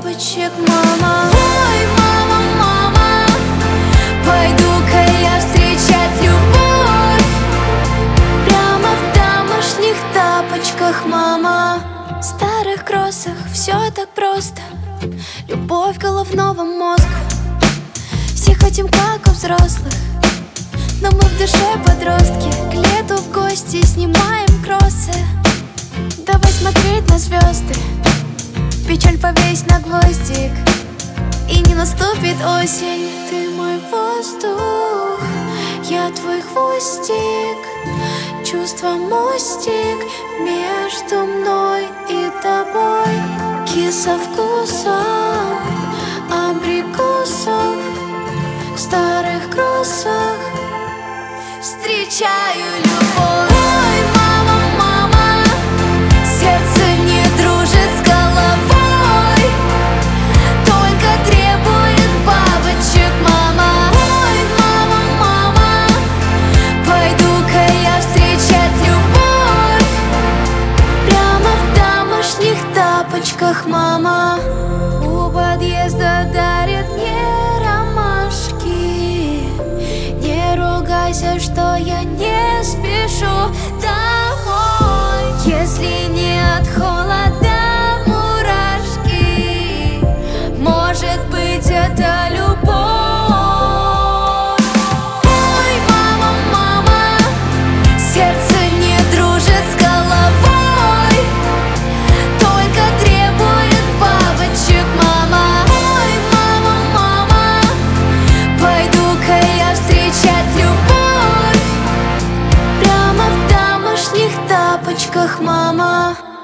тапочек, мама. Ой, мама, мама, пойду-ка я встречать любовь прямо в домашних тапочках, мама. В старых кроссах все так просто, любовь головного мозга. Все хотим, как у взрослых, но мы в душе подростки. К лету в гости снимаем кроссы. Давай смотреть на звезды, печаль повесь на гвоздик, и не наступит осень. Ты мой воздух, я твой хвостик, чувство мостик между мной и тобой. Киса вкусом абрикосов в старых кроссах встречаю любовь. Ой, мама, мама, сердце не дружит с головой, только требует бабочек, мама. Ой, мама, мама, пойду-ка я встречать любовь прямо в домашних тапочках, мама. У подъезда дарят мне ромашки. Не ругайся, что я не спешу домой. Если не от холода мурашки, может быть, это любовь. Ой, мама, мама, сердце не дружит с головой, только требует бабочек, мама. Ой, мама, мама, пойду-ка я встречать любовь прямо в домашних тапочках, мама.